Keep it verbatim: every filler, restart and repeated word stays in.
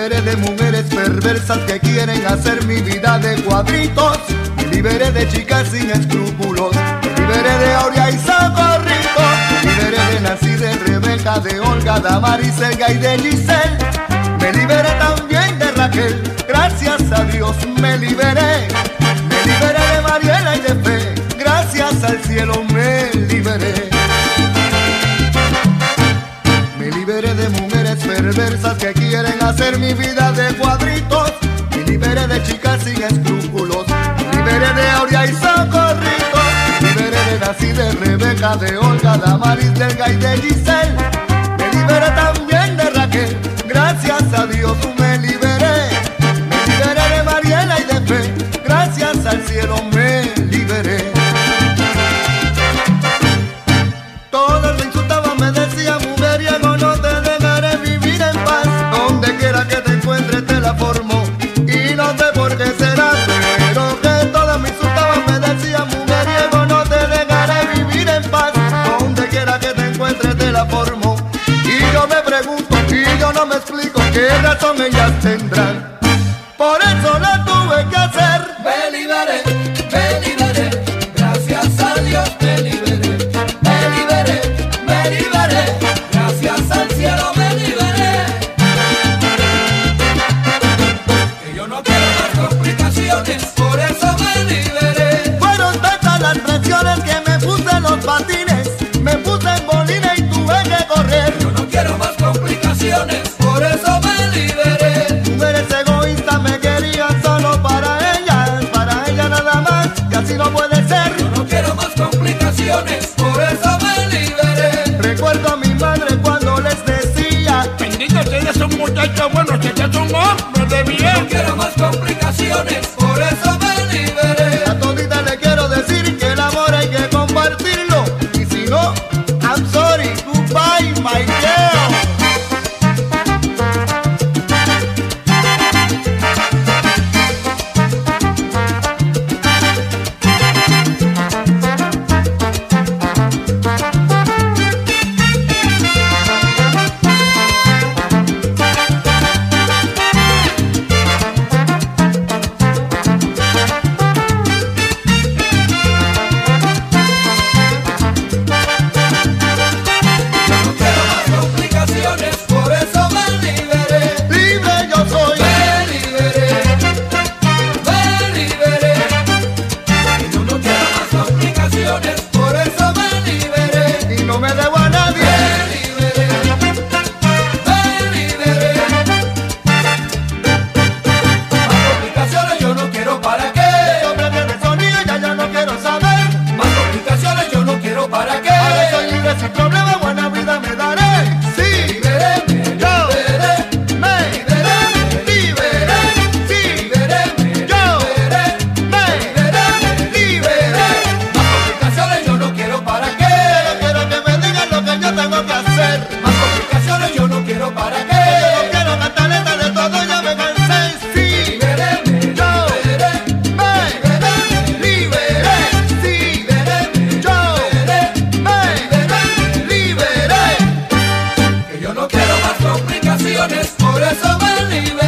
liberé de mujeres perversas que quieren hacer mi vida de cuadritos. Me liberé de chicas sin escrúpulos. Me liberé de Aurea y Socorrito. Me liberé de Nancy, de Rebeca, de Olga, Damaris, Elga y de Giselle. Me liberé también de Raquel, gracias a Dios me liberé. Me liberé de Mariela y de Fe, gracias al cielo me liberé. Me liberé de mujeres perversas que quieren hacer mi vida de cuadritos. Me liberé de chicas sin escrúpulos. Me liberé de Aurea y Socorrito. Me liberé de Nancy, de Rebeca, de Olga, Damaris, de Elga y de Giselle. Me liberé también de Raquel, gracias a Dios me liberé. Me liberé de Mariela y de Fe, gracias al cielo me liberé. Todos me insultaban, me decían mujeriego, no te dejaré vivir en paz. Donde quiera que te encuentres te la formo y no sé por qué será, pero que todos me insultaban, me decían mujeriego, no te dejaré vivir en paz. Donde quiera que te encuentres te la formo. Y yo me pregunto y yo no me explico qué razón ellas tendrán. Por eso la tuve que hacer. Me liberé, me liberé, gracias a Dios me liberé. Me liberé, me liberé, gracias al cielo me liberé. Que yo no quiero más complicaciones, por eso me liberé. Fueron tantas las presiones que me puse en los patines, me puse en bolina y tuve que correr. Yo no quiero más complicaciones, por eso me liberé. Mujeres egoístas me querían solo para ellas, para ellas nada más, y así no puede ser. Yo no quiero más complicaciones, por eso me liberé. Recuerdo a mi madre cuando les decía: bendito sea, eres un muchacho bueno, que eres un hombre de Yo bien. no quiero más complicaciones, por eso me liberé. a todita le quiero decir que el amor hay que compartirlo, y si no, I'm sorry, goodbye my girl. Sin problema, buena vida me daré. Sí, Liberé, me yo liberé, me liberé, me liberé. Sí, liberé, me yo liberé, me liberé, me liberé. Más complicaciones yo no quiero, ¿para qué? Yo quiero que me digan lo que yo tengo que hacer. Más complicaciones yo no quiero, ¿para Yo no qué? quiero cantaleta de todo, ya me cansé. Sí, Liberé, me yo liberé, me liberé. Sí, liberé, me yo liberé, me liberé. que yo no quiero más complicaciones, por eso me liberé.